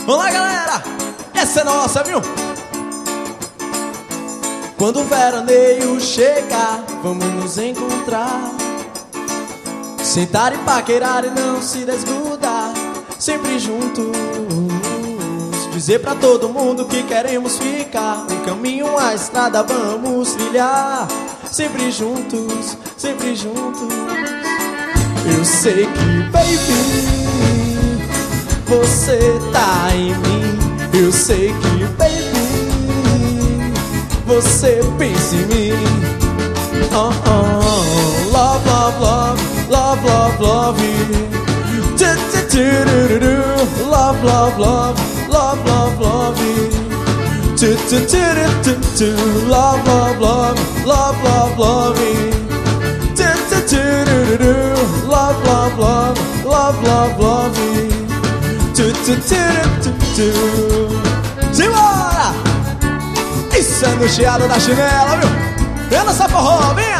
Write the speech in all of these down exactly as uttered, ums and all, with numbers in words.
Vamos lá, galera! Essa é nossa, viu? Quando o veraneio chegar, vamos nos encontrar, sentar e paquerar e não se desgrudar, sempre juntos. Dizer pra todo mundo que queremos ficar, um caminho, a estrada vamos trilhar, sempre juntos, sempre juntos. Eu sei que, baby, você tá em mim. Eu sei que, baby, você pensa em mim. Oh, oh, love, love, love, love, love, love. Love, love, love, love, love, love. Love, love, love, love, love, love. Love, love, love, love, love, love. Simbora! Isso é no chiado da chinela, viu? Vem nessa forró, venha!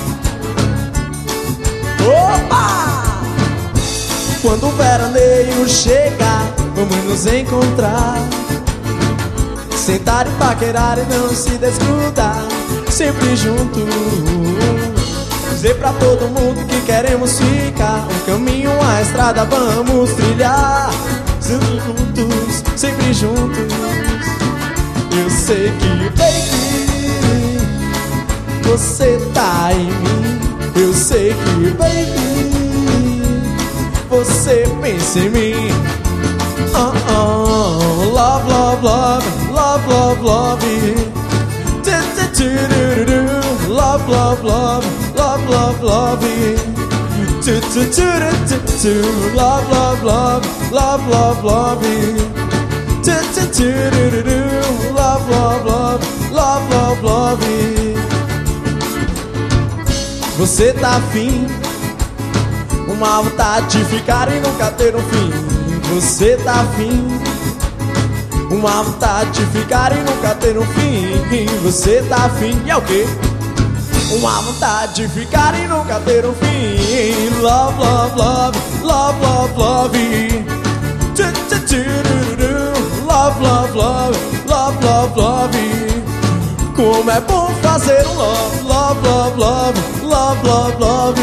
Opa! Quando o veraneio chegar, vamos nos encontrar, sentar e paquerar e não se desgrudar, sempre juntos. Dizer pra todo mundo que queremos ficar, um caminho, a estrada vamos trilhar, juntos, sempre juntos. Eu sei que, baby, você tá em mim. Eu sei que, baby, você pensa em mim. Oh, oh, love, love, love, love, love, love. Love, love, love, love, love, love. Love, love, love, love, love, love. Love, love, love, love, love, love. Você tá afim, uma vontade de ficar e nunca ter um fim. Você tá afim, uma vontade de ficar e nunca ter um fim. Você tá afim, e é o quê? Uma vontade de ficar e nunca ter um fim. Love, love, love, love, love, love. Love, love, love, love, love, love. Como é bom fazer um love, love, love, love, love, love, love.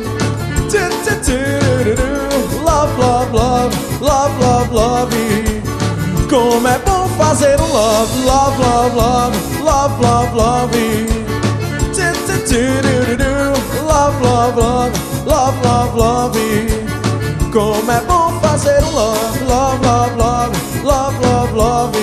Love, love, love, love, love, love. Como é bom fazer um love, love, love, love, love, love, love. Love, love, love, love, love, love. Como é bom fazer um love, love, love, love, love, love, love.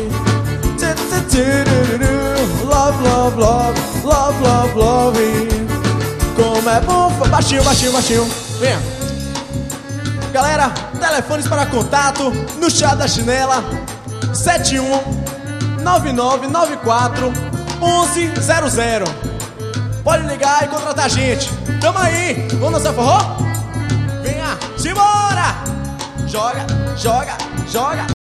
Love, love, love, love, love, love. Como é bom, baixinho, baixinho, baixinho. Venha. Galera, telefones para contato no chá da chinela: sete um nove nove nove quatro um um zero zero. Pode ligar e contratar a gente. Tamo aí, vamos dançar forró? Venha, simbora! Joga, joga, joga.